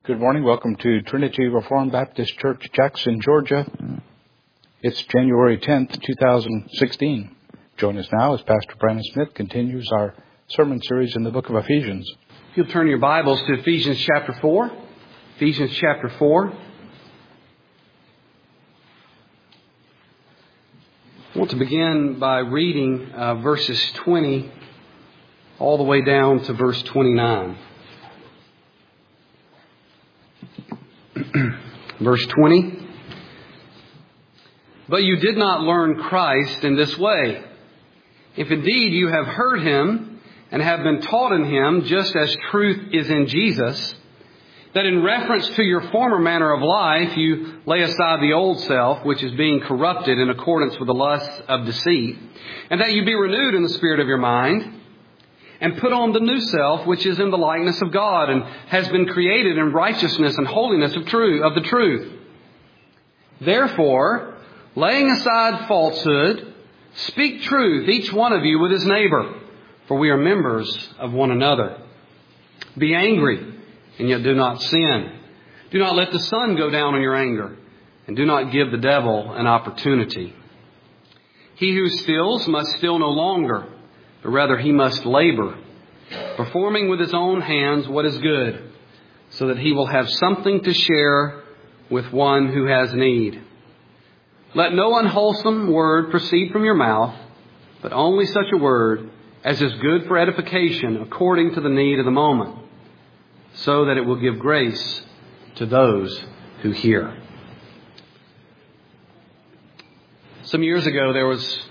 Good morning. Welcome to Trinity Reformed Baptist Church, Jackson, Georgia. It's January 10th, 2016. Join us now as Pastor Brandon Smith continues our sermon series in the book of Ephesians. If you'll turn your Bibles to Ephesians chapter 4. Ephesians chapter 4. I want to begin by reading verses 20 all the way down to verse 29. Verse 20. But you did not learn Christ in this way. If indeed you have heard Him and have been taught in Him, just as truth is in Jesus, that in reference to your former manner of life, you lay aside the old self, which is being corrupted in accordance with the lusts of deceit, and that you be renewed in the spirit of your mind, and put on the new self, which is in the likeness of God, and has been created in righteousness and holiness of the truth. Therefore, laying aside falsehood, speak truth, each one of you with his neighbor, for we are members of one another. Be angry, and yet do not sin. Do not let the sun go down on your anger, and do not give the devil an opportunity. He who steals must steal no longer, but rather he must labor, performing with his own hands what is good, so that he will have something to share with one who has need. Let no unwholesome word proceed from your mouth, but only such a word as is good for edification according to the need of the moment, so that it will give grace to those who hear. Some years ago, there was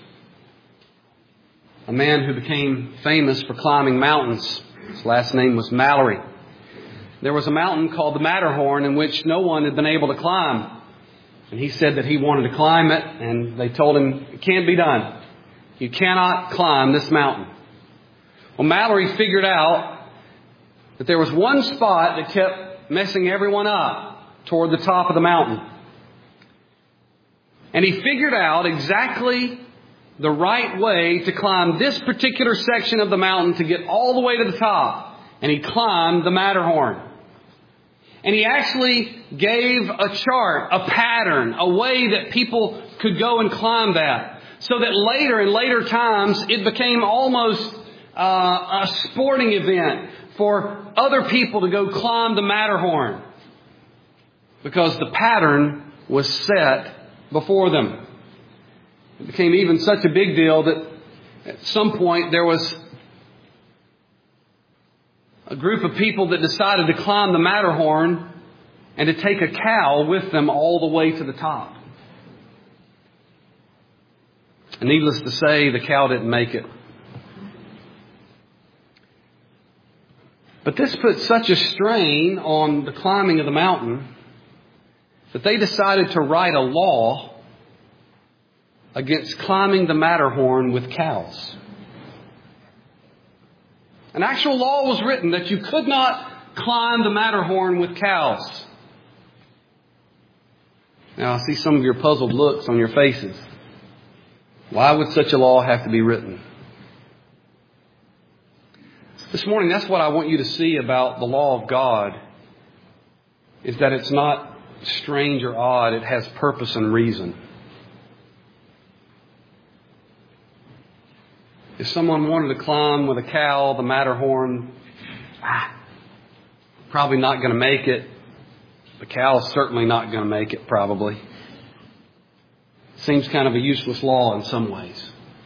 a man who became famous for climbing mountains. His last name was Mallory. There was a mountain called the Matterhorn in which no one had been able to climb. And he said that he wanted to climb it, and they told him, it can't be done. You cannot climb this mountain. Well, Mallory figured out that there was one spot that kept messing everyone up toward the top of the mountain. And he figured out exactly the right way to climb this particular section of the mountain to get all the way to the top. And he climbed the Matterhorn. And he actually gave a chart, a pattern, a way that people could go and climb that. So that later, in later times, it became almost a sporting event for other people to go climb the Matterhorn, because the pattern was set before them. It became even such a big deal that at some point there was a group of people that decided to climb the Matterhorn and to take a cow with them all the way to the top. And needless to say, the cow didn't make it. But this put such a strain on the climbing of the mountain that they decided to write a law against climbing the Matterhorn with cows. An actual law was written that you could not climb the Matterhorn with cows. Now, I see some of your puzzled looks on your faces. Why would such a law have to be written? This morning, that's what I want you to see about the law of God, is that it's not strange or odd. It has purpose and reason. If someone wanted to climb with a cow the Matterhorn, probably not going to make it. The cow's certainly not going to make it, probably. Seems kind of a useless law in some ways.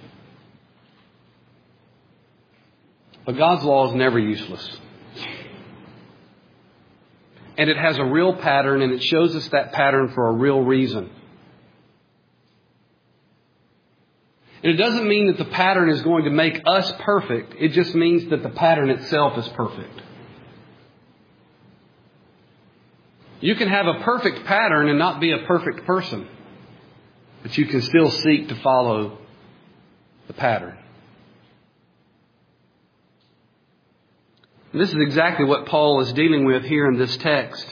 But God's law is never useless. And it has a real pattern, and it shows us that pattern for a real reason. And it doesn't mean that the pattern is going to make us perfect. It just means that the pattern itself is perfect. You can have a perfect pattern and not be a perfect person, but you can still seek to follow the pattern. And this is exactly what Paul is dealing with here in this text.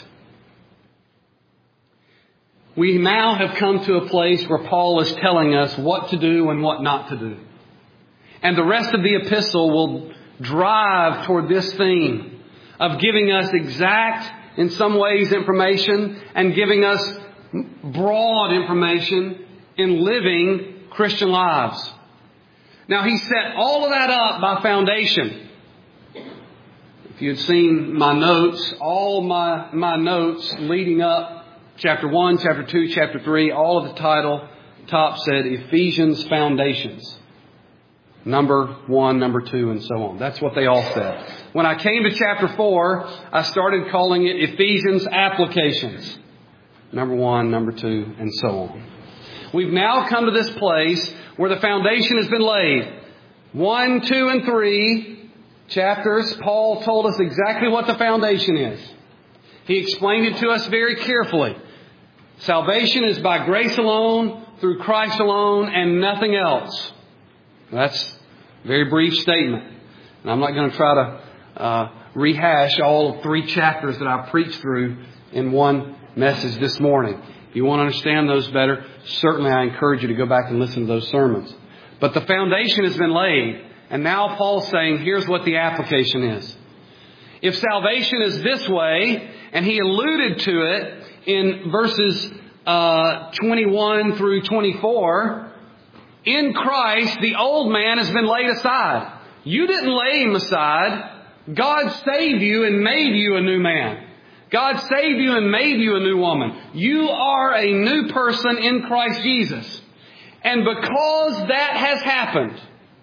We now have come to a place where Paul is telling us what to do and what not to do. And the rest of the epistle will drive toward this theme of giving us exact in some ways, information and giving us broad information in living Christian lives. Now, He set all of that up by foundation. If you had seen my notes, all my notes leading up, chapter 1, chapter 2, chapter 3, all of the title top said Ephesians Foundations. Number 1, number 2, and so on. That's what they all said. When I came to chapter 4, I started calling it Ephesians Applications. Number 1, number 2, and so on. We've now come to this place where the foundation has been laid. 1, 2, and 3 chapters, Paul told us exactly what the foundation is. He explained it to us very carefully. Salvation is by grace alone, through Christ alone, and nothing else. That's a very brief statement. And I'm not going to try to rehash all 3 chapters that I preached through in one message this morning. If you want to understand those better, certainly I encourage you to go back and listen to those sermons. But the foundation has been laid. And now Paul's saying, here's what the application is. If salvation is this way, and he alluded to it in verses 21 through 24, in Christ, the old man has been laid aside. You didn't lay him aside. God saved you and made you a new man. God saved you and made you a new woman. You are a new person in Christ Jesus. And because that has happened,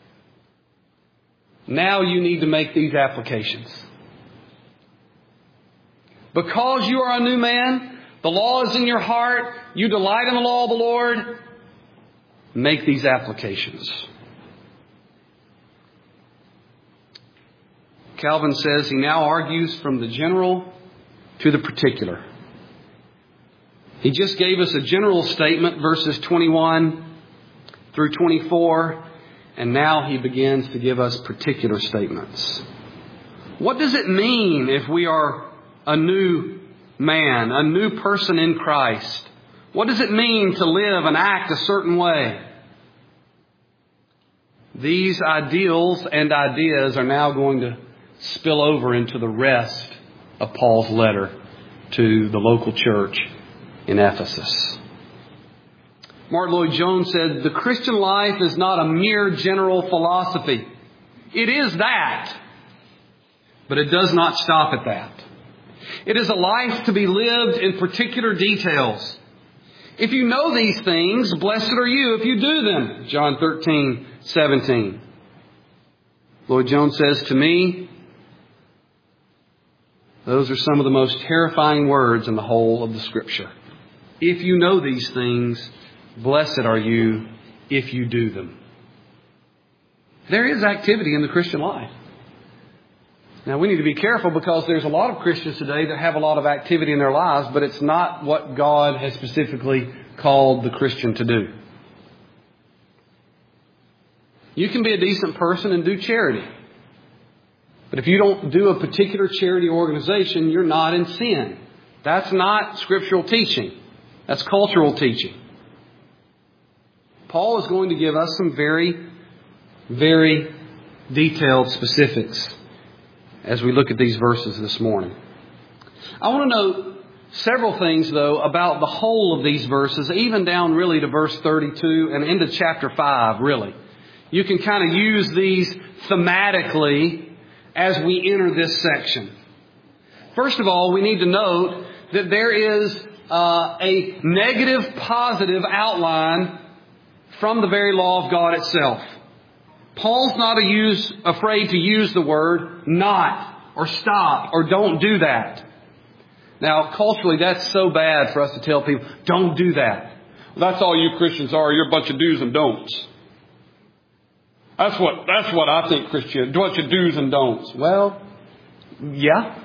now you need to make these applications. Because you are a new man, the law is in your heart, you delight in the law of the Lord, make these applications. Calvin says he now argues from the general to the particular. He just gave us a general statement, verses 21 through 24, and now he begins to give us particular statements. What does it mean if we are a new man, a new person in Christ? What does it mean to live and act a certain way? These ideals and ideas are now going to spill over into the rest of Paul's letter to the local church in Ephesus. Martin Lloyd-Jones said, the Christian life is not a mere general philosophy. It is that, but it does not stop at that. It is a life to be lived in particular details. If you know these things, blessed are you if you do them. John 13:17. Lloyd-Jones says, to me, those are some of the most terrifying words in the whole of the Scripture. If you know these things, blessed are you if you do them. There is activity in the Christian life. Now, we need to be careful because there's a lot of Christians today that have a lot of activity in their lives, but it's not what God has specifically called the Christian to do. You can be a decent person and do charity. But if you don't do a particular charity organization, you're not in sin. That's not scriptural teaching. That's cultural teaching. Paul is going to give us some very, very detailed specifics as we look at these verses this morning. I want to note several things, though, about the whole of these verses, even down really to verse 32 and into chapter 5, really. You can kind of use these thematically as we enter this section. First of all, we need to note that there is a negative, positive outline from the very law of God itself. Paul's not afraid to use the word not or stop or don't do that. Now, culturally, that's so bad for us to tell people, don't do that. Well, that's all you Christians are. You're a bunch of do's and don'ts. That's what I think Christian, a bunch of do's and don'ts. Well, yeah.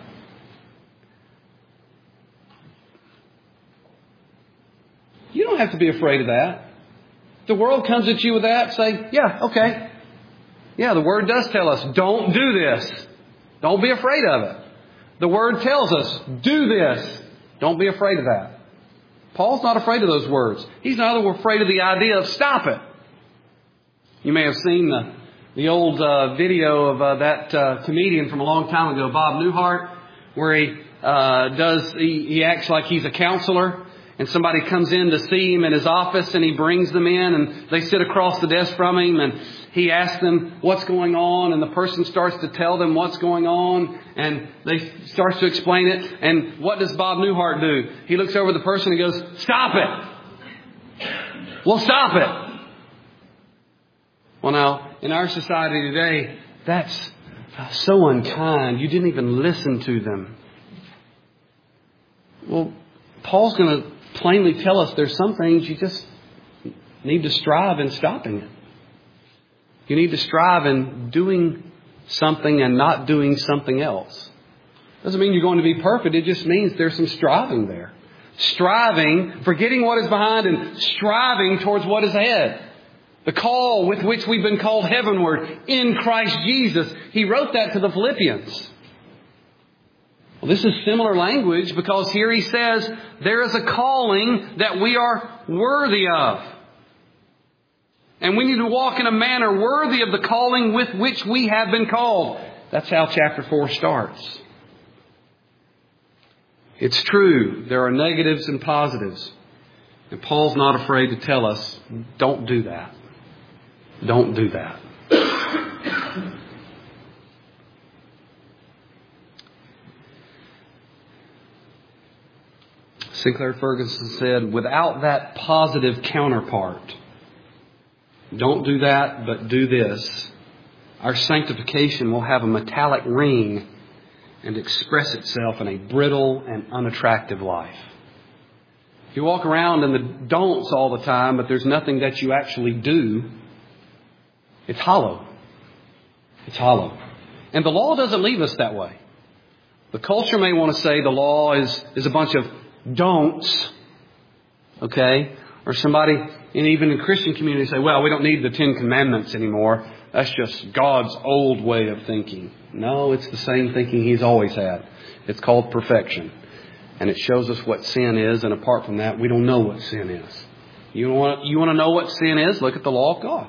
You don't have to be afraid of that. If the world comes at you with that, say, yeah, okay. Yeah, the Word does tell us, don't do this. Don't be afraid of it. The Word tells us, do this. Don't be afraid of that. Paul's not afraid of those words. He's not afraid of the idea of stop it. You may have seen the old video of that comedian from a long time ago, Bob Newhart, where he he acts like he's a counselor. And somebody comes in to see him in his office, and he brings them in, and they sit across the desk from him, and he asks them what's going on, and the person starts to tell them what's going on, and they starts to explain it. And what does Bob Newhart do? He looks over the person and goes, "Stop it." Well, stop it. Well, now, in our society today, that's so unkind. You didn't even listen to them. Well, Paul's going to plainly tell us there's some things you just need to strive in stopping it. You need to strive in doing something and not doing something else. Doesn't mean you're going to be perfect. It just means there's some striving there. Striving, forgetting what is behind and striving towards what is ahead. The call with which we've been called heavenward in Christ Jesus. He wrote that to the Philippians. Well, this is similar language because here he says there is a calling that we are worthy of. And we need to walk in a manner worthy of the calling with which we have been called. That's how chapter 4 starts. It's true. There are negatives and positives. And Paul's not afraid to tell us, don't do that. Don't do that. Sinclair Ferguson said, without that positive counterpart, don't do that, but do this, our sanctification will have a metallic ring and express itself in a brittle and unattractive life. If you walk around in the don'ts all the time, but there's nothing that you actually do, it's hollow. It's hollow. And the law doesn't leave us that way. The culture may want to say the law is a bunch of don'ts, okay? Or somebody, and even in Christian community, say, well, we don't need the 10 Commandments anymore. That's just God's old way of thinking. No, it's the same thinking He's always had. It's called perfection. And it shows us what sin is, and apart from that, we don't know what sin is. You want to know what sin is? Look at the law of God.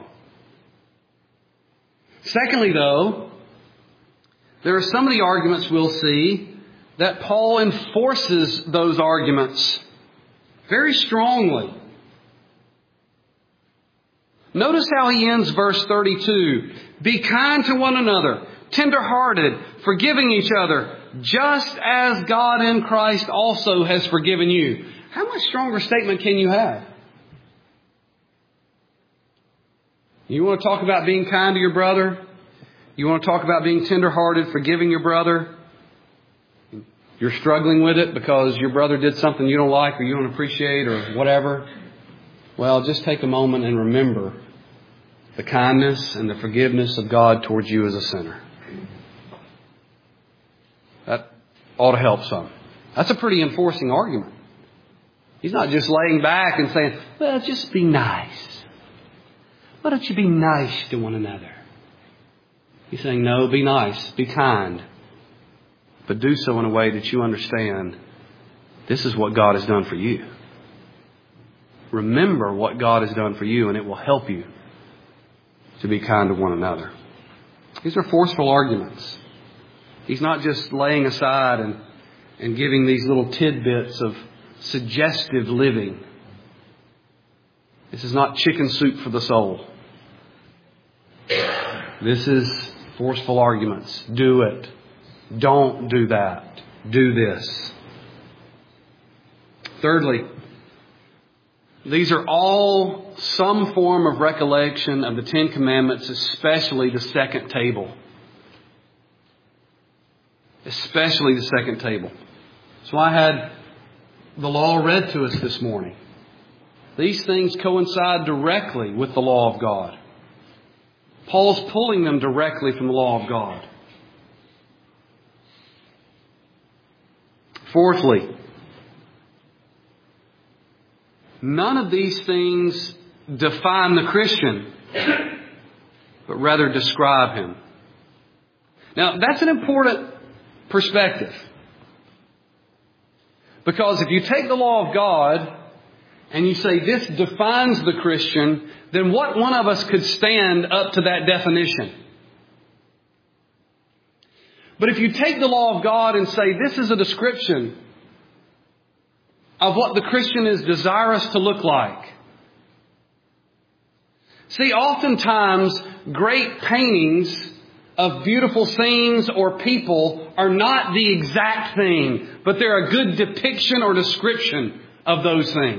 Secondly, though, there are some of the arguments we'll see that Paul enforces those arguments very strongly. Notice how he ends verse 32. Be kind to one another, tender-hearted, forgiving each other, just as God in Christ also has forgiven you. How much stronger statement can you have? You want to talk about being kind to your brother? You want to talk about being tender-hearted, forgiving your brother? You're struggling with it because your brother did something you don't like or you don't appreciate or whatever. Well, just take a moment and remember the kindness and the forgiveness of God towards you as a sinner. That ought to help some. That's a pretty enforcing argument. He's not just laying back and saying, well, just be nice. Why don't you be nice to one another? He's saying, no, be nice, be kind. But do so in a way that you understand this is what God has done for you. Remember what God has done for you, and it will help you to be kind to one another. These are forceful arguments. He's not just laying aside and giving these little tidbits of suggestive living. This is not chicken soup for the soul. This is forceful arguments. Do it. Don't do that. Do this. Thirdly, these are all some form of recollection of the 10 Commandments, especially the second table. Especially the second table. So I had the law read to us this morning. These things coincide directly with the law of God. Paul's pulling them directly from the law of God. Fourthly, none of these things define the Christian, but rather describe him. Now, that's an important perspective. Because if you take the law of God and you say this defines the Christian, then what one of us could stand up to that definition? But if you take the law of God and say this is a description of what the Christian is desirous to look like. See, oftentimes great paintings of beautiful scenes or people are not the exact thing, but they're a good depiction or description of those things.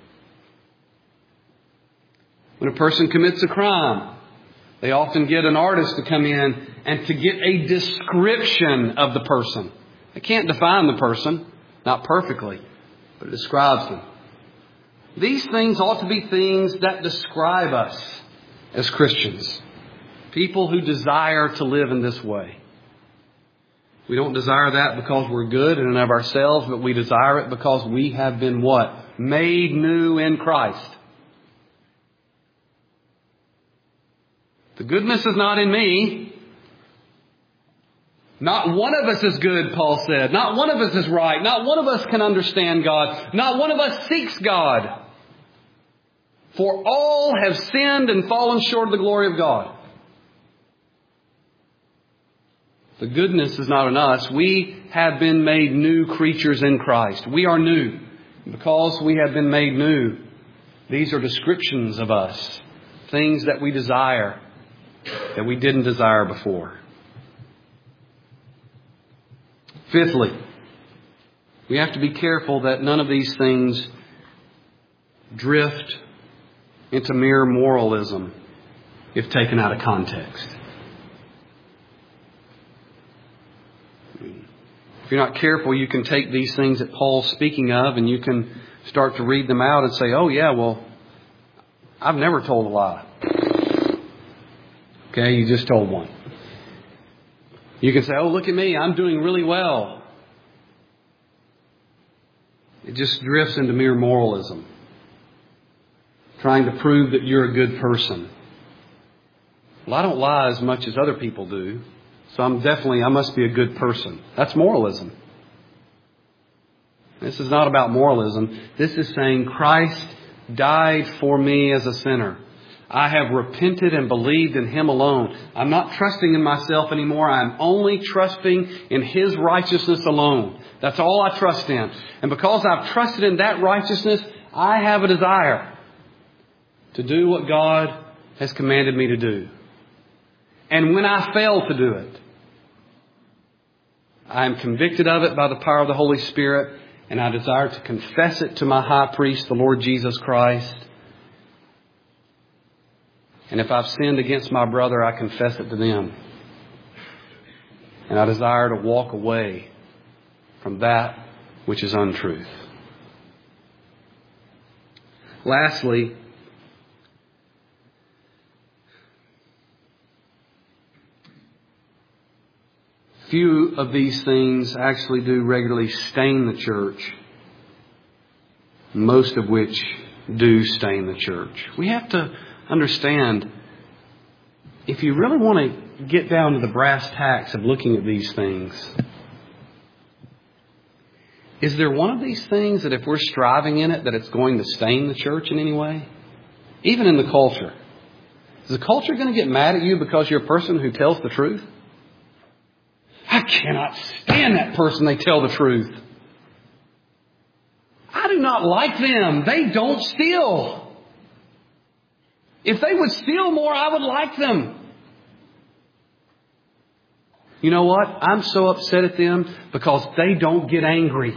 When a person commits a crime, they often get an artist to come in and to get a description of the person. They can't define the person, not perfectly, but it describes them. These things ought to be things that describe us as Christians. People who desire to live in this way. We don't desire that because we're good in and of ourselves, but we desire it because we have been what? Made new in Christ. The goodness is not in me. Not one of us is good, Paul said. Not one of us is right. Not one of us can understand God. Not one of us seeks God. For all have sinned and fallen short of the glory of God. The goodness is not in us. We have been made new creatures in Christ. We are new. Because we have been made new, these are descriptions of us. Things that we desire that we didn't desire before. Fifthly, we have to be careful that none of these things drift into mere moralism if taken out of context. If you're not careful, you can take these things that Paul's speaking of and you can start to read them out and say, oh yeah, well, I've never told a lie. Okay, you just told one. You can say, oh, look at me, I'm doing really well. It just drifts into mere moralism. Trying to prove that you're a good person. Well, I don't lie as much as other people do. So I must be a good person. That's moralism. This is not about moralism. This is saying Christ died for me as a sinner. I have repented and believed in Him alone. I'm not trusting in myself anymore. I'm only trusting in His righteousness alone. That's all I trust in. And because I've trusted in that righteousness, I have a desire to do what God has commanded me to do. And when I fail to do it, I am convicted of it by the power of the Holy Spirit, and I desire to confess it to my high priest, the Lord Jesus Christ. And if I've sinned against my brother, I confess it to them. And I desire to walk away from that which is untruth. Lastly, few of these things actually do regularly stain the church. Most of which do stain the church. We have to understand, if you really want to get down to the brass tacks of looking at these things, is there one of these things that if we're striving in it, that it's going to stain the church in any way? Even in the culture. Is the culture going to get mad at you because you're a person who tells the truth? I cannot stand that person, they tell the truth. I do not like them. They don't steal. If they would steal more, I would like them. You know what? I'm so upset at them because they don't get angry.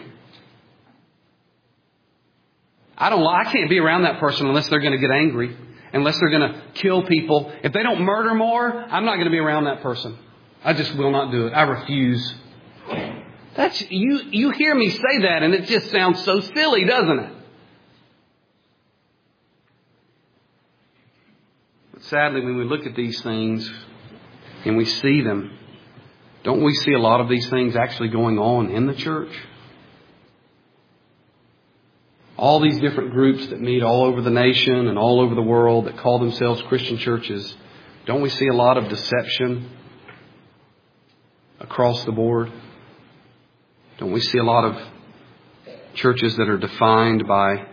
I can't be around that person unless they're going to get angry. Unless they're going to kill people. If they don't murder more, I'm not going to be around that person. I just will not do it. I refuse. That's you hear me say that and it just sounds so silly, doesn't it? But sadly, when we look at these things and we see them, don't we see a lot of these things actually going on in the church? All these different groups that meet all over the nation and all over the world that call themselves Christian churches, don't we see a lot of deception across the board? Don't we see a lot of churches that are defined by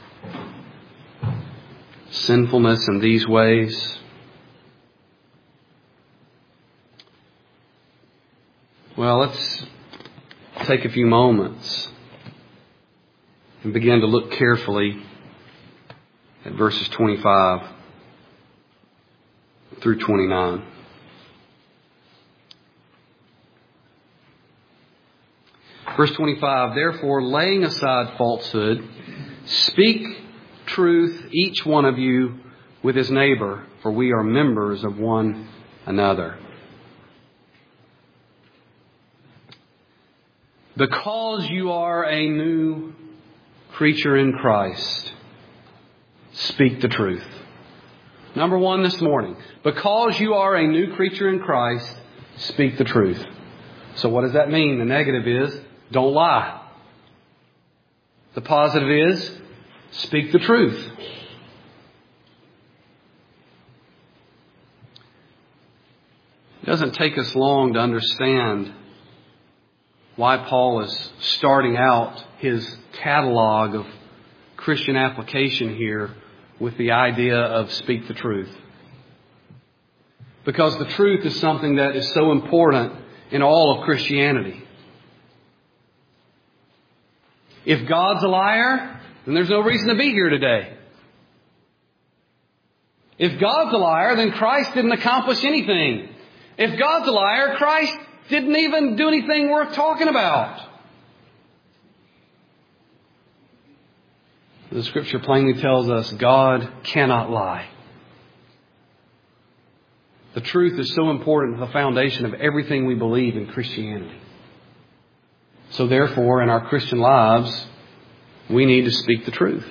sinfulness in these ways? Well, let's take a few moments and begin to look carefully at verses 25 through 29. Verse 25, therefore, laying aside falsehood, speak truth, each one of you, with his neighbor, for we are members of one another. Because you are a new creature in Christ, speak the truth. Number one this morning, because you are a new creature in Christ, speak the truth. So what does that mean? The negative is, don't lie. The positive is, speak the truth. It doesn't take us long to understand why Paul is starting out his catalog of Christian application here with the idea of speak the truth. Because the truth is something that is so important in all of Christianity. If God's a liar, then there's no reason to be here today. If God's a liar, then Christ didn't accomplish anything. If God's a liar, Christ didn't even do anything worth talking about. The Scripture plainly tells us God cannot lie. The truth is so important to the foundation of everything we believe in Christianity. So therefore, in our Christian lives, we need to speak the truth.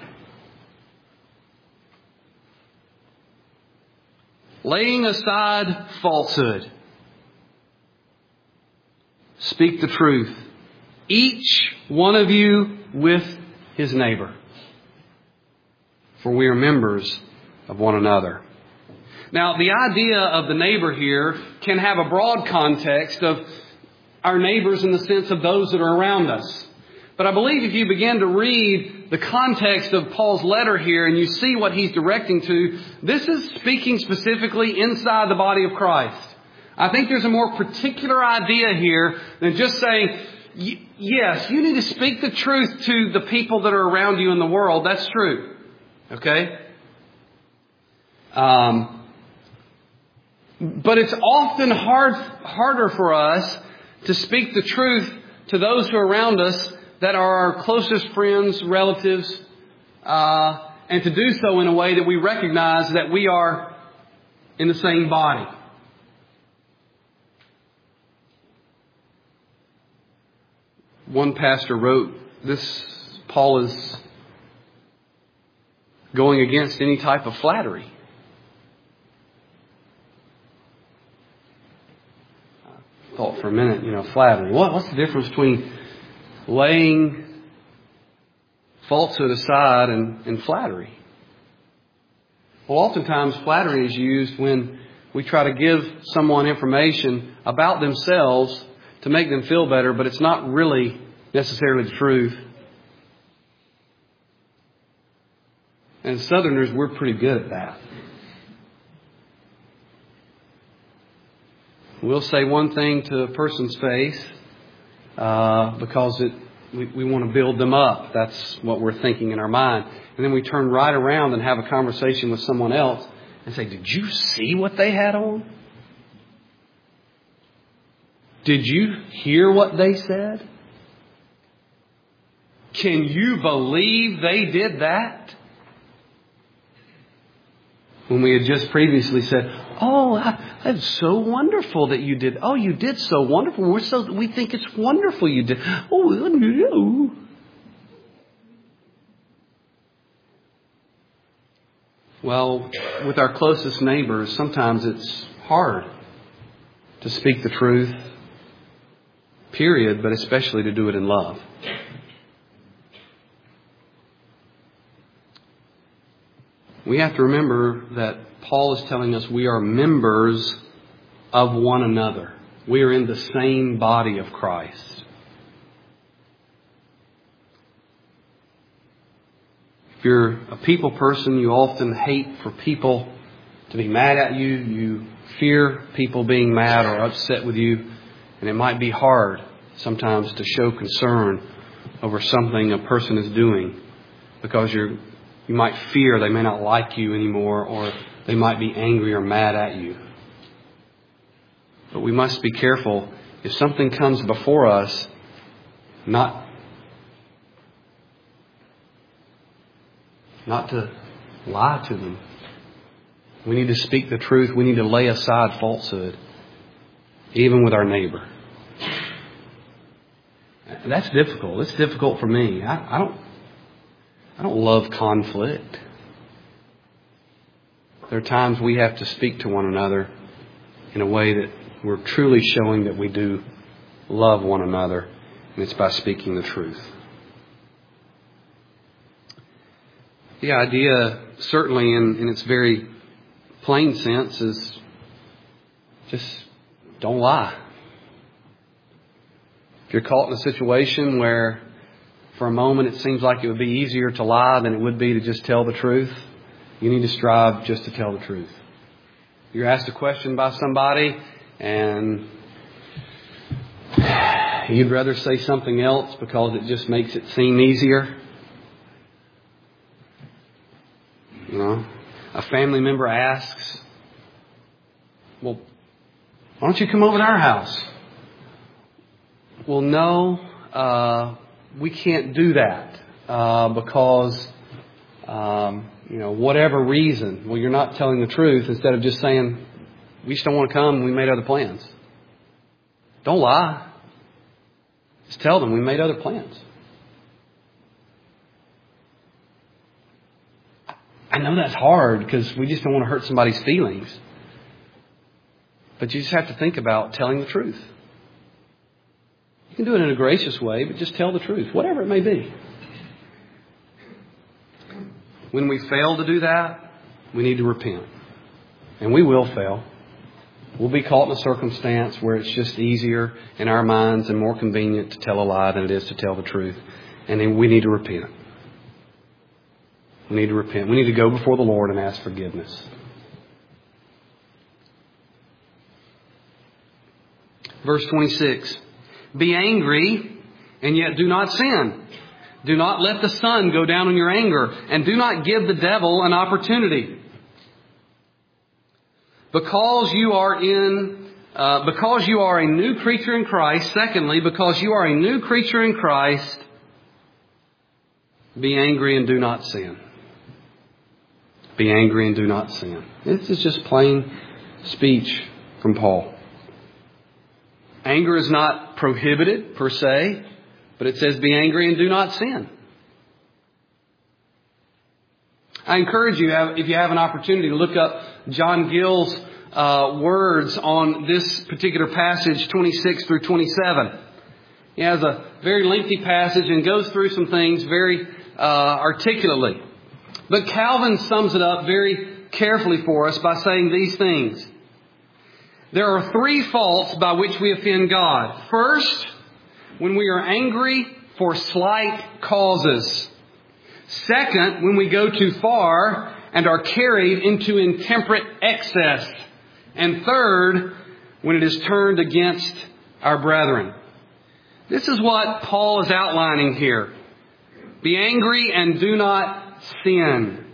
Laying aside falsehood, speak the truth, each one of you with his neighbor, for we are members of one another. Now, the idea of the neighbor here can have a broad context of our neighbors in the sense of those that are around us. But I believe if you begin to read the context of Paul's letter here and you see what he's directing to, this is speaking specifically inside the body of Christ. I think there's a more particular idea here than just saying, yes, you need to speak the truth to the people that are around you in the world. That's true. Okay? But it's often harder for us to speak the truth to those who are around us that are our closest friends, relatives, and to do so in a way that we recognize that we are in the same body. One pastor wrote, Paul is going against any type of flattery. I thought for a minute, flattery. What's the difference between laying falsehood aside and flattery? Well, oftentimes flattery is used when we try to give someone information about themselves to make them feel better, but it's not really necessarily the truth. And Southerners, we're pretty good at that. We'll say one thing to a person's face because we want to build them up. That's what we're thinking in our mind. And then we turn right around and have a conversation with someone else and say, did you see what they had on? Did you hear what they said? Can you believe they did that? When we had just previously said, oh, that's so wonderful that you did. Oh, you did so wonderful. We think it's wonderful you did. Oh, no. Well, with our closest neighbors, sometimes it's hard to speak the truth, period, but especially to do it in love. We have to remember that Paul is telling us we are members of one another. We are in the same body of Christ. If you're a people person, you often hate for people to be mad at you. You fear people being mad or upset with you. And it might be hard sometimes to show concern over something a person is doing because you might fear they may not like you anymore, or they might be angry or mad at you. But we must be careful if something comes before us, not to lie to them. We need to speak the truth. We need to lay aside falsehood, even with our neighbor. That's difficult. It's difficult for me. I don't love conflict. There are times we have to speak to one another in a way that we're truly showing that we do love one another, and it's by speaking the truth. The idea, certainly in its very plain sense, is just don't lie. If you're caught in a situation where for a moment it seems like it would be easier to lie than it would be to just tell the truth, you need to strive just to tell the truth. You're asked a question by somebody and you'd rather say something else because it just makes it seem easier. You know, a family member asks, well, why don't you come over to our house? Well, no, we can't do that because, whatever reason. Well, you're not telling the truth. Instead of just saying, we just don't want to come, we made other plans. Don't lie. Just tell them we made other plans. I know that's hard because we just don't want to hurt somebody's feelings. But you just have to think about telling the truth. You can do it in a gracious way, but just tell the truth, whatever it may be. When we fail to do that, we need to repent. And we will fail. We'll be caught in a circumstance where it's just easier in our minds and more convenient to tell a lie than it is to tell the truth. And then we need to repent. We need to repent. We need to go before the Lord and ask forgiveness. Verse 26. Be angry and yet do not sin. Do not let the sun go down in your anger, and do not give the devil an opportunity. Because you are a new creature in Christ. Secondly, because you are a new creature in Christ, be angry and do not sin. Be angry and do not sin. This is just plain speech from Paul. Anger is not prohibited per se, but it says be angry and do not sin. I encourage you, if you have an opportunity, to look up John Gill's words on this particular passage, 26 through 27. He has a very lengthy passage and goes through some things very articulately. But Calvin sums it up very carefully for us by saying these things. There are three faults by which we offend God. First, when we are angry for slight causes. Second, when we go too far and are carried into intemperate excess. And third, when it is turned against our brethren. This is what Paul is outlining here. Be angry and do not sin.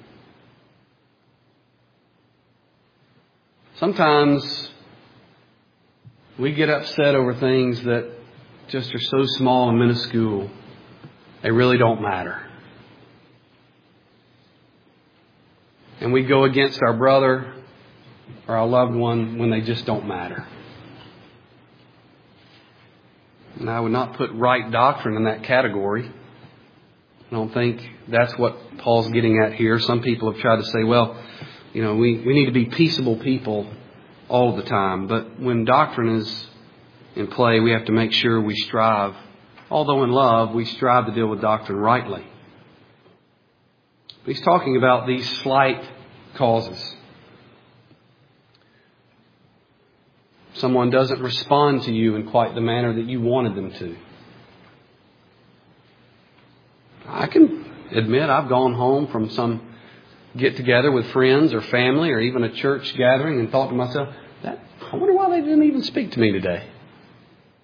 Sometimes we get upset over things that just are so small and minuscule, they really don't matter. And we go against our brother or our loved one when they just don't matter. And I would not put right doctrine in that category. I don't think that's what Paul's getting at here. Some people have tried to say, well, we need to be peaceable people all the time. But when doctrine is in play, we have to make sure we strive. Although in love, we strive to deal with doctrine rightly. But he's talking about these slight causes. Someone doesn't respond to you in quite the manner that you wanted them to. I can admit I've gone home from some get-together with friends or family or even a church gathering and thought to myself, I wonder why they didn't even speak to me today.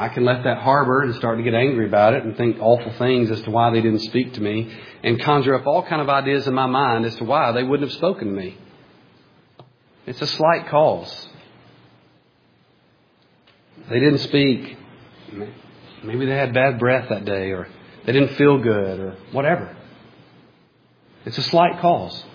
I can let that harbor and start to get angry about it and think awful things as to why they didn't speak to me and conjure up all kind of ideas in my mind as to why they wouldn't have spoken to me. It's a slight cause. They didn't speak. Maybe they had bad breath that day, or they didn't feel good, or whatever. It's a slight cause.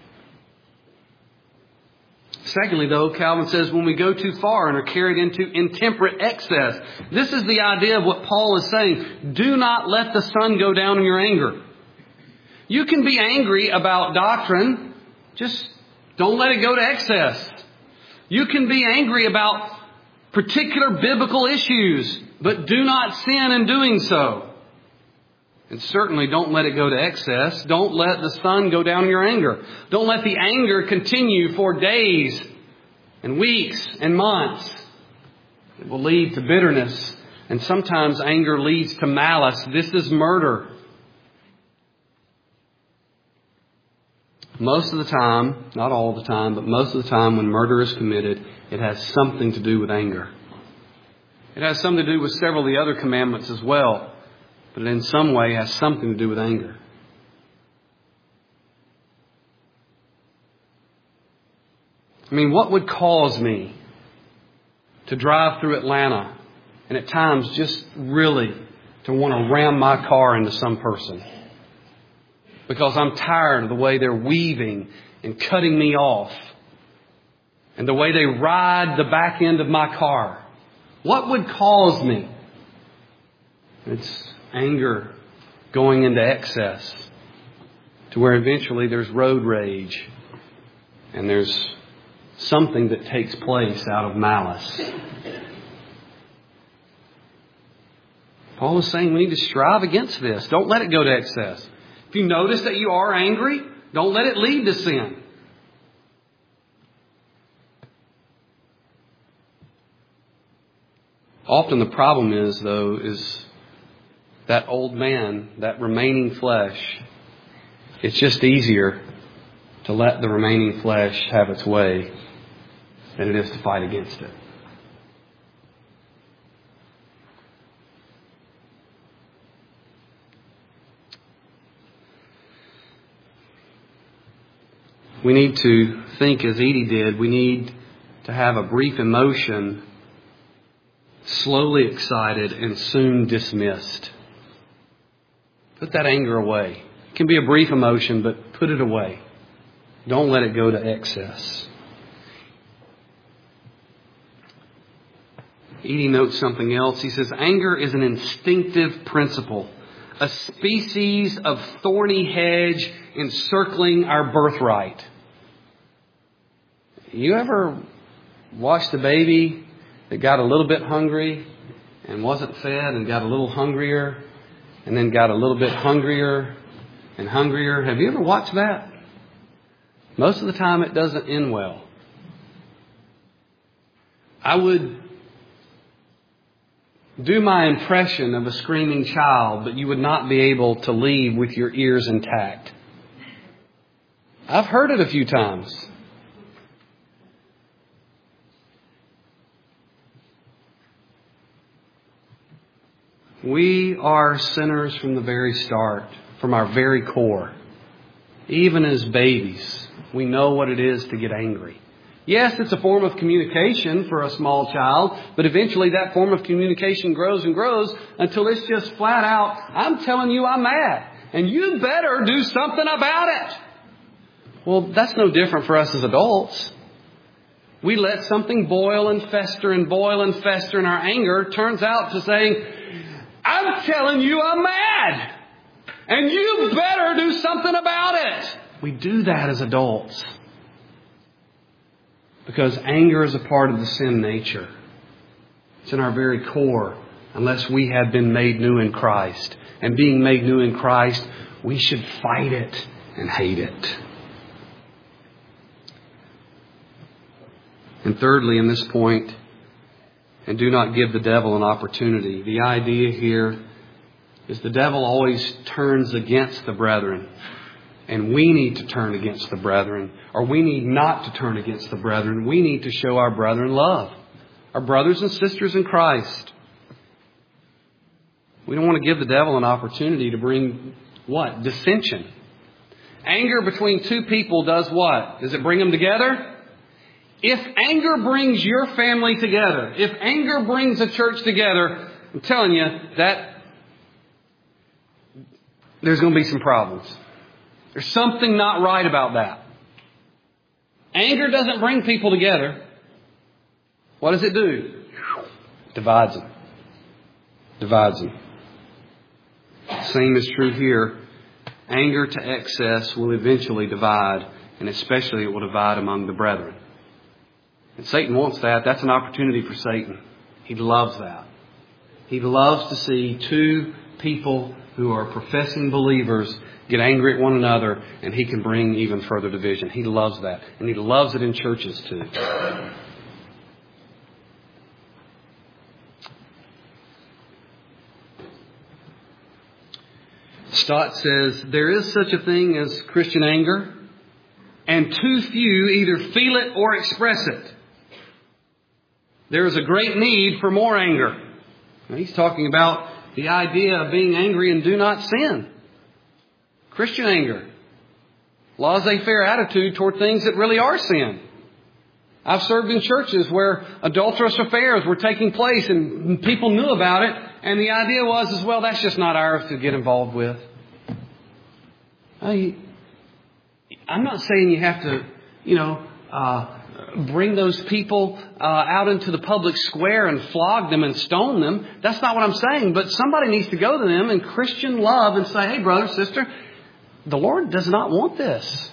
Secondly, though, Calvin says when we go too far and are carried into intemperate excess, this is the idea of what Paul is saying. Do not let the sun go down in your anger. You can be angry about doctrine, just don't let it go to excess. You can be angry about particular biblical issues, but do not sin in doing so. And certainly don't let it go to excess. Don't let the sun go down in your anger. Don't let the anger continue for days and weeks and months. It will lead to bitterness. And sometimes anger leads to malice. This is murder. Most of the time, not all the time, but most of the time when murder is committed, it has something to do with anger. It has something to do with several of the other commandments as well. But in some way has something to do with anger. I mean, what would cause me to drive through Atlanta and at times just really to want to ram my car into some person? Because I'm tired of the way they're weaving and cutting me off and the way they ride the back end of my car. What would cause me? It's anger going into excess to where eventually there's road rage and there's something that takes place out of malice. Paul is saying we need to strive against this. Don't let it go to excess. If you notice that you are angry, don't let it lead to sin. Often the problem is that old man, that remaining flesh. It's just easier to let the remaining flesh have its way than it is to fight against it. We need to think as Edie did. We need to have a brief emotion, slowly excited and soon dismissed. Put that anger away. It can be a brief emotion, but put it away. Don't let it go to excess. Edie notes something else. He says, anger is an instinctive principle, a species of thorny hedge encircling our birthright. You ever watched a baby that got a little bit hungry and wasn't fed and got a little hungrier and then got a little bit hungrier and hungrier? Have you ever watched that? Most of the time it doesn't end well. I would do my impression of a screaming child, but you would not be able to leave with your ears intact. I've heard it a few times. We are sinners from the very start, from our very core. Even as babies, we know what it is to get angry. Yes, it's a form of communication for a small child, but eventually that form of communication grows and grows until it's just flat out, I'm telling you I'm mad, and you better do something about it. Well, that's no different for us as adults. We let something boil and fester and boil and fester, and our anger turns out to saying, I'm telling you I'm mad, and you better do something about it. We do that as adults because anger is a part of the sin nature. It's in our very core unless we have been made new in Christ. And being made new in Christ, we should fight it and hate it. And thirdly, in this point, and do not give the devil an opportunity. The idea here is the devil always turns against the brethren. And we need to turn against the brethren. Or we need not to turn against the brethren. We need to show our brethren love. Our brothers and sisters in Christ. We don't want to give the devil an opportunity to bring what? Dissension. Anger between two people does what? Does it bring them together? If anger brings your family together, if anger brings a church together, I'm telling you that there's going to be some problems. There's something not right about that. Anger doesn't bring people together. What does it do? Divides them. Divides them. The same is true here. Anger to excess will eventually divide, and especially it will divide among the brethren. And Satan wants that. That's an opportunity for Satan. He loves that. He loves to see two people who are professing believers get angry at one another, and he can bring even further division. He loves that. And he loves it in churches too. Stott says, there is such a thing as Christian anger, and too few either feel it or express it. There is a great need for more anger. Now, he's talking about the idea of being angry and do not sin. Christian anger. Laissez-faire attitude toward things that really are sin. I've served in churches where adulterous affairs were taking place and people knew about it. And the idea was as well, that's just not ours to get involved with. I'm not saying you have to, bring those people out into the public square and flog them and stone them. That's not what I'm saying. But somebody needs to go to them in Christian love and say, hey, brother, sister, the Lord does not want this.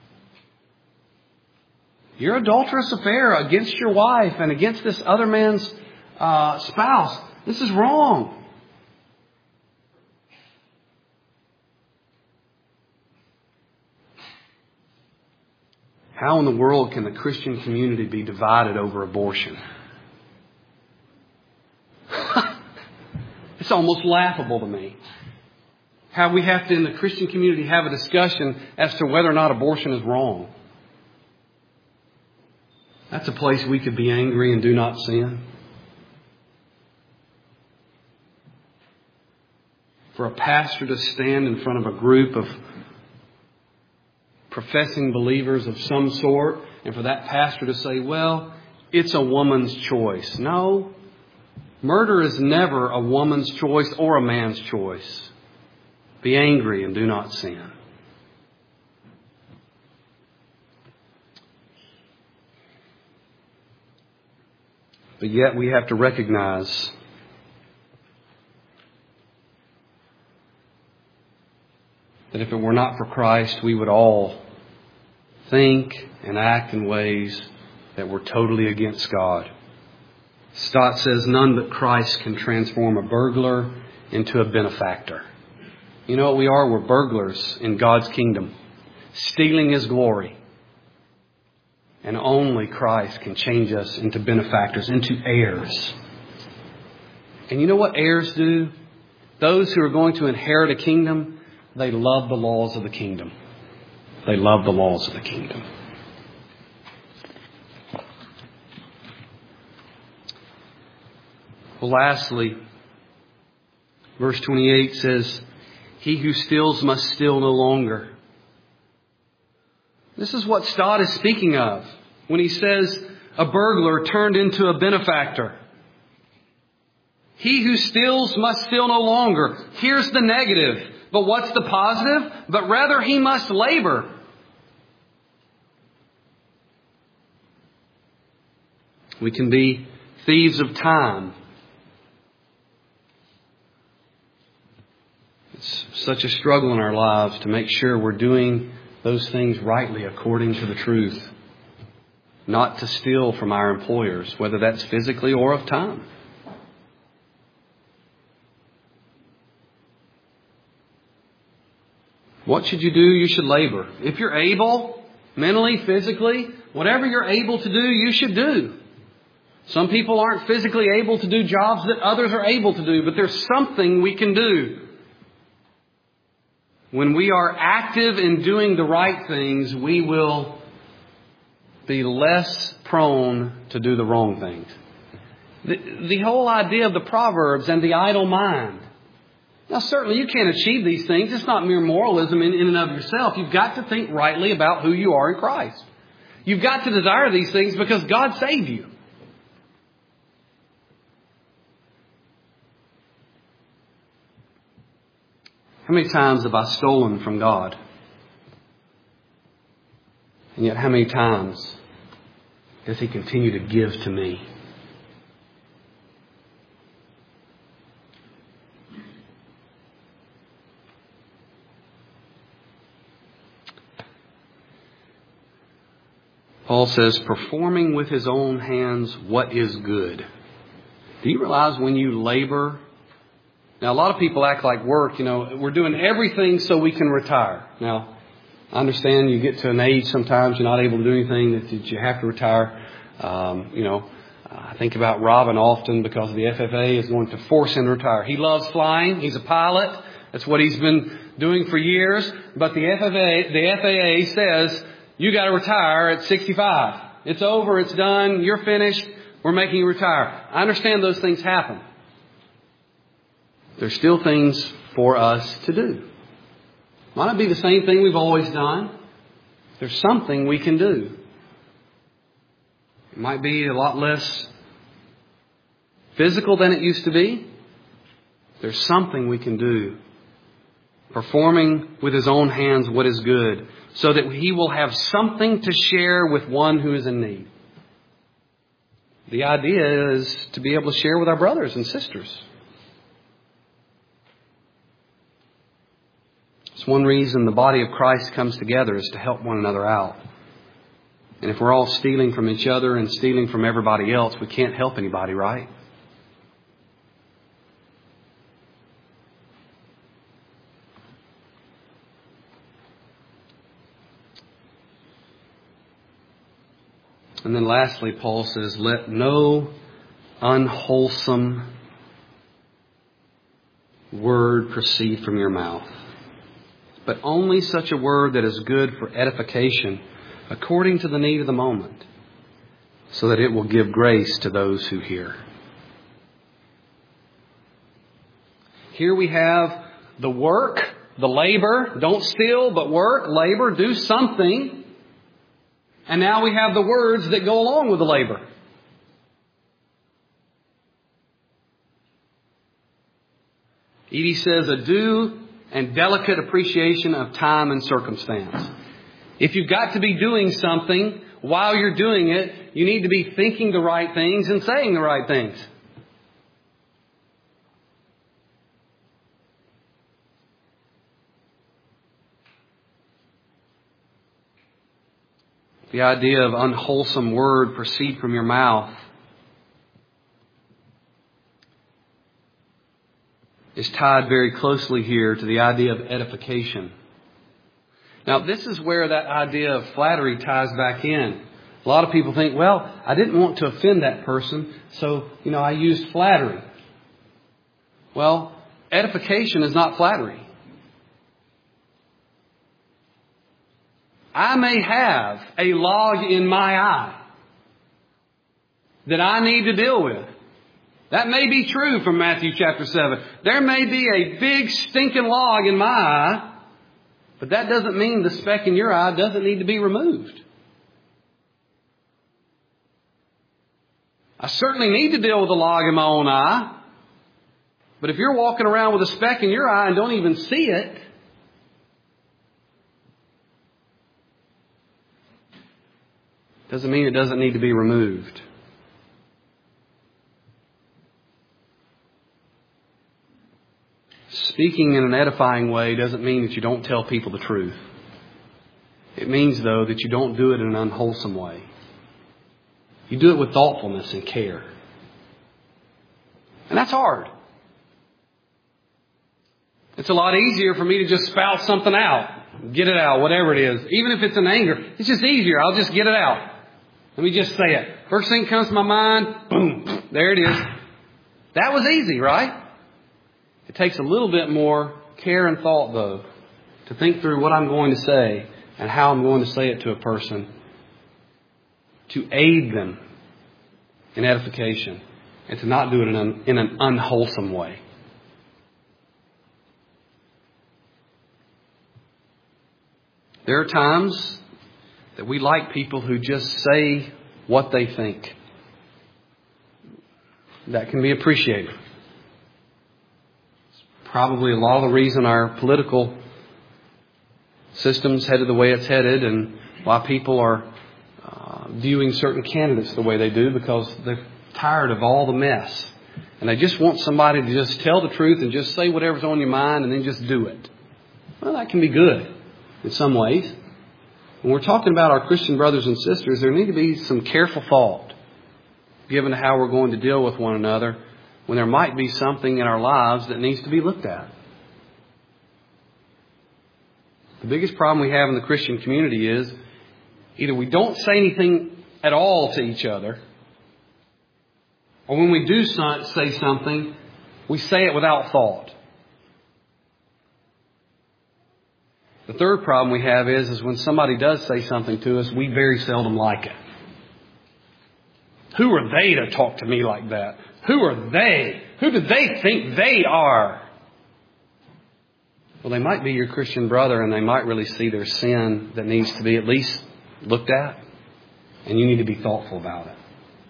Your adulterous affair against your wife and against this other man's spouse, this is wrong. How in the world can the Christian community be divided over abortion? It's almost laughable to me. How we have to, in the Christian community, have a discussion as to whether or not abortion is wrong. That's a place we could be angry and do not sin. For a pastor to stand in front of a group of professing believers of some sort, and for that pastor to say, well, it's a woman's choice. No, murder is never a woman's choice or a man's choice. Be angry and do not sin. But yet we have to recognize that if it were not for Christ, we would all think and act in ways that were totally against God. Stott says, none but Christ can transform a burglar into a benefactor. You know what we are? We're burglars in God's kingdom, stealing His glory. And only Christ can change us into benefactors, into heirs. And you know what heirs do? Those who are going to inherit a kingdom, they love the laws of the kingdom. They love the laws of the kingdom. Well, lastly, verse 28 says, he who steals must steal no longer. This is what Stott is speaking of when he says a burglar turned into a benefactor. He who steals must steal no longer. Here's the negative. But what's the positive? But rather he must labor. We can be thieves of time. It's such a struggle in our lives to make sure we're doing those things rightly according to the truth. Not to steal from our employers, whether that's physically or of time. What should you do? You should labor. If you're able, mentally, physically, whatever you're able to do, you should do. Some people aren't physically able to do jobs that others are able to do, but there's something we can do. When we are active in doing the right things, we will be less prone to do the wrong things. The whole idea of the Proverbs and the idle mind. Now, certainly you can't achieve these things. It's not mere moralism in and of yourself. You've got to think rightly about who you are in Christ. You've got to desire these things because God saved you. How many times have I stolen from God? And yet how many times does He continue to give to me? Paul says, performing with his own hands what is good. Do you realize when you labor? Now, a lot of people act like work, we're doing everything so we can retire. Now, I understand you get to an age sometimes you're not able to do anything that you have to retire. I think about Robin often because the FFA is going to force him to retire. He loves flying. He's a pilot. That's what he's been doing for years. But the FAA says, you got to retire at 65. It's over. It's done. You're finished. We're making you retire. I understand those things happen. There's still things for us to do. Might not be the same thing we've always done. There's something we can do. It might be a lot less physical than it used to be. There's something we can do. Performing with his own hands what is good, so that he will have something to share with one who is in need. The idea is to be able to share with our brothers and sisters. It's one reason the body of Christ comes together is to help one another out. And if we're all stealing from each other and stealing from everybody else, we can't help anybody, right? And then lastly, Paul says, let no unwholesome word proceed from your mouth, but only such a word that is good for edification according to the need of the moment, so that it will give grace to those who hear. Here we have the work, the labor. Don't steal, but work, labor, do something. And now we have the words that go along with the labor. Edie says a due and delicate appreciation of time and circumstance. If you've got to be doing something, while you're doing it, you need to be thinking the right things and saying the right things. The idea of unwholesome word proceed from your mouth is tied very closely here to the idea of edification. Now, this is where that idea of flattery ties back in. A lot of people think, well, I didn't want to offend that person, so, I used flattery. Well, edification is not flattery. I may have a log in my eye that I need to deal with. That may be true from Matthew chapter 7. There may be a big stinking log in my eye, but that doesn't mean the speck in your eye doesn't need to be removed. I certainly need to deal with the log in my own eye. But if you're walking around with a speck in your eye and don't even see it, doesn't mean it doesn't need to be removed. Speaking in an edifying way doesn't mean that you don't tell people the truth. It means, though, that you don't do it in an unwholesome way. You do it with thoughtfulness and care. And that's hard. It's a lot easier for me to just spout something out. Get it out, whatever it is. Even if it's in anger, it's just easier. I'll just get it out. Let me just say it. First thing comes to my mind, boom, there it is. That was easy, right? It takes a little bit more care and thought, though, to think through what I'm going to say and how I'm going to say it to a person, to aid them in edification and to not do it in an unwholesome way. There are times that we like people who just say what they think. That can be appreciated. It's probably a lot of the reason our political system's headed the way it's headed, and why people are viewing certain candidates the way they do, because they're tired of all the mess. And they just want somebody to just tell the truth and just say whatever's on your mind and then just do it. Well, that can be good in some ways. When we're talking about our Christian brothers and sisters, there need to be some careful thought given to how we're going to deal with one another when there might be something in our lives that needs to be looked at. The biggest problem we have in the Christian community is either we don't say anything at all to each other, or when we do say something, we say it without thought. The third problem we have is when somebody does say something to us, we very seldom like it. Who are they to talk to me like that? Who are they? Who do they think they are? Well, they might be your Christian brother, and they might really see their sin that needs to be at least looked at, and you need to be thoughtful about it.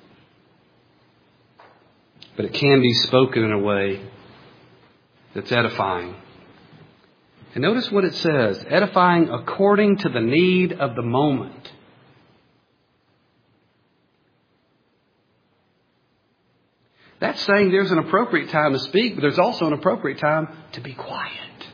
But it can be spoken in a way that's edifying. And notice what it says, edifying according to the need of the moment. That's saying there's an appropriate time to speak, but there's also an appropriate time to be quiet.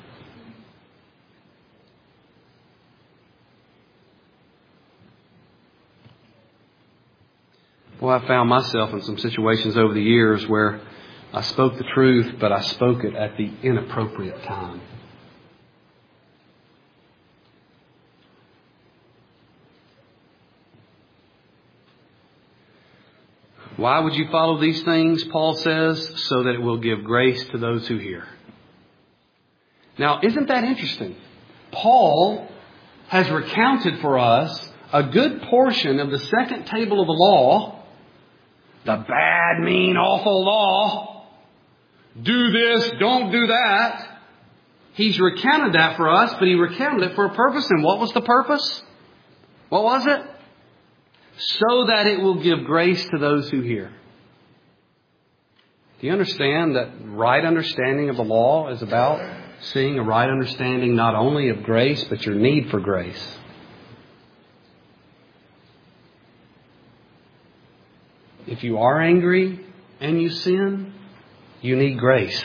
Well, I found myself in some situations over the years where I spoke the truth, but I spoke it at the inappropriate time. Why would you follow these things, Paul says? So that it will give grace to those who hear. Now, isn't that interesting? Paul has recounted for us a good portion of the second table of the law, the bad, mean, awful law. Do this, don't do that. He's recounted that for us, but he recounted it for a purpose. And what was the purpose? What was it? So that it will give grace to those who hear. Do you understand that right understanding of the law is about seeing a right understanding not only of grace, but your need for grace? If you are angry and you sin, you need grace.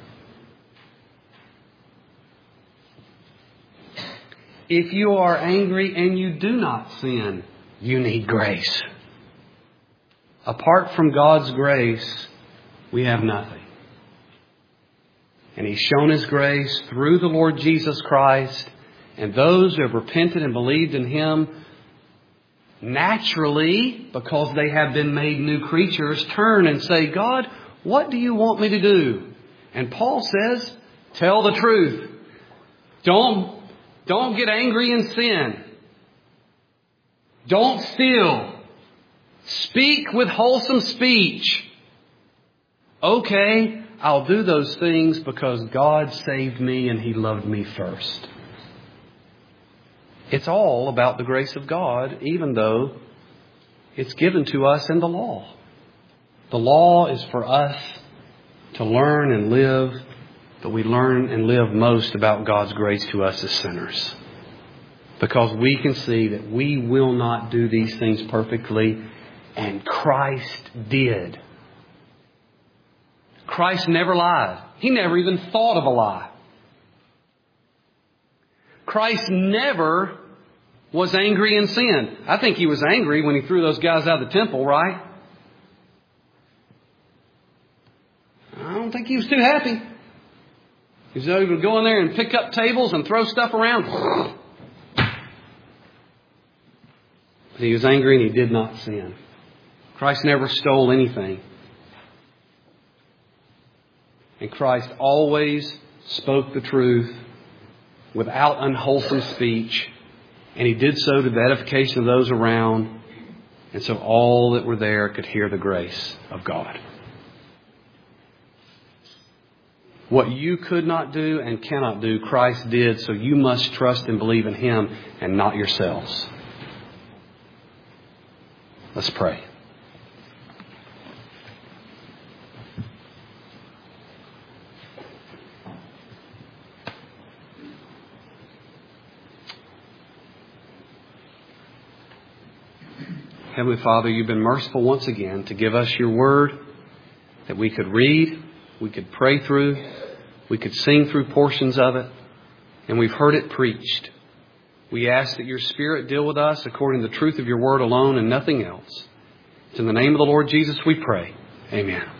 If you are angry and you do not sin, you need grace. Apart from God's grace, we have nothing. And He's shown His grace through the Lord Jesus Christ. And those who have repented and believed in Him, naturally, because they have been made new creatures, turn and say, God, what do you want me to do? And Paul says, tell the truth. Don't get angry and sin. Don't steal. Speak with wholesome speech. Okay, I'll do those things because God saved me and He loved me first. It's all about the grace of God, even though it's given to us in the law. The law is for us to learn and live, but we learn and live most about God's grace to us as sinners. Because we can see that we will not do these things perfectly, and Christ did. Christ never lied. He never even thought of a lie. Christ never was angry and sinned. I think He was angry when He threw those guys out of the temple, right? I don't think He was too happy. He was able to go in there and pick up tables and throw stuff around. He was angry and He did not sin. Christ never stole anything. And Christ always spoke the truth without unwholesome speech. And He did so to the edification of those around. And so all that were there could hear the grace of God. What you could not do and cannot do, Christ did, so you must trust and believe in Him and not yourselves. Let's pray. Heavenly Father, You've been merciful once again to give us Your Word that we could read, we could pray through, we could sing through portions of it, and we've heard it preached. We ask that Your Spirit deal with us according to the truth of Your Word alone and nothing else. It's in the name of the Lord Jesus we pray. Amen.